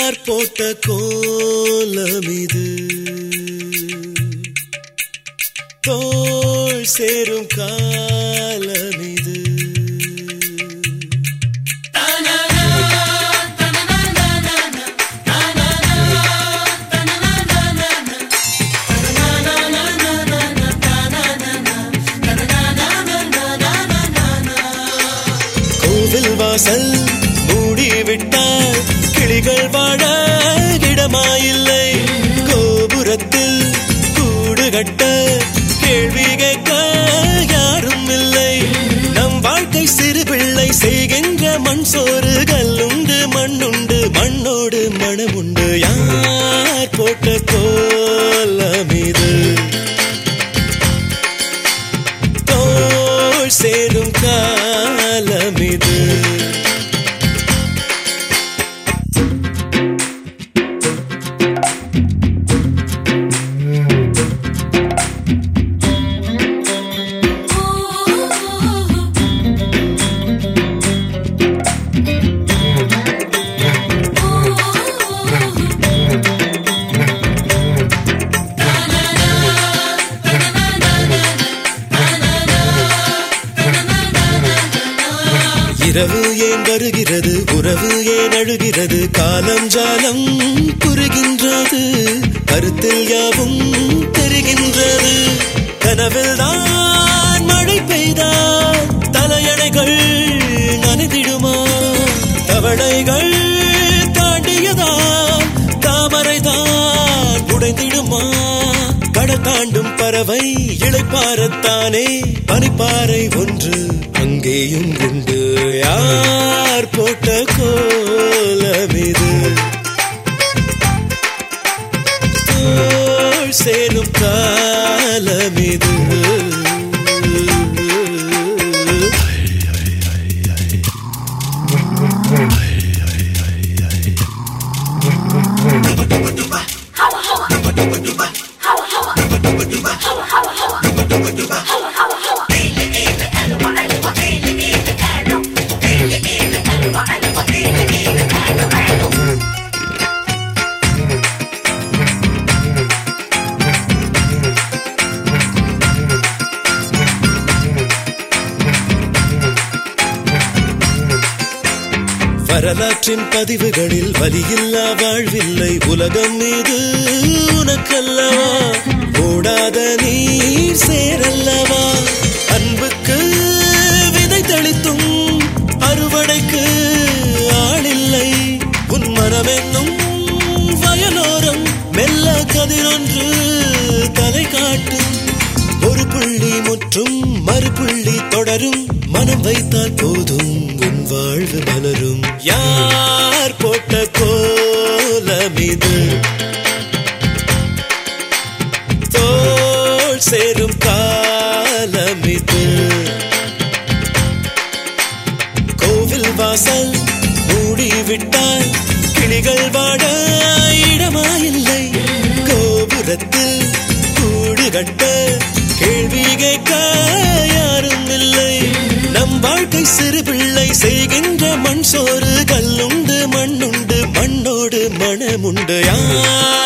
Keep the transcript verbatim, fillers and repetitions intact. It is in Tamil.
யார் போட்ட கோலம் இது தோள் சேரும் காலம் இது கோவில் வாசல் மூடிவிட்டால் கிளிகள் வாழ இடமாயில்லை கோபுரத்தில் கூடு கட்ட கேள்வி கேட்க யாரும் இல்லை நம் வாழ்க்கை சிறு பிள்ளை செய்கின்ற மண் சோறு கல்லுண்டு மண்ணுண்டு மண்ணோடு மனமுண்டு யார் போட்ட கோலம் இது தோள் சேரும் காலம் இது இரவு ஏன் வருகிறது உறவு ஏன் அழுகிறது காலம் ஜாலம் புரிகின்றது கருத்தில் யாவும் தெரிகின்றது கனவில் தான் மழை பெய்தால் தலையணைகள் நனைந்திடுமா தவளைகள் தாண்டியதால் தாமரை தான் உடைந்திடுமா கடல் தாண்டும் பறவை இளைப்பாறத்தானே பனிப்பாறை ஒன்று அங்கேயும் உண்டு யார் போட்ட கோலம் இது தோள் சேரும் காலம் இது வரலாற்றின் பதிவுகளில் வலியில்லா வாழ்வில்லை உலகம் மீது உனக்கல்லவா ஓடாத நீர் சேரல்லவா அன்புக்கு விதை தெளித்தும் அறுவடைக்கு ஆளில்லை உன் மனம் என்னும் வயலோரம் மெல்ல கதிரொன்று தலை காட்டும் ஒரு புள்ளி முற்றும் மறுபுள்ளி தொடரும் மனம் வைத்தால் போதும் உன் வாழ்வு மலரும் யார் போட்ட கோலம் இது தோள் சேரும் காலம் இது கோவில் வாசல் மூடிவிட்டால் கிளிகள் வாட இடமாயில்லை கோபுரத்தில் கூடு கட்ட கேள்வி கேட்க யாரும் இல்லை நம் வாழ்க்கை சிறு பிள்ளை செய்கின்ற மண் சோறு கல்லுண்டு மண்ணுண்டு மண்ணோடு மனமுண்டு யார்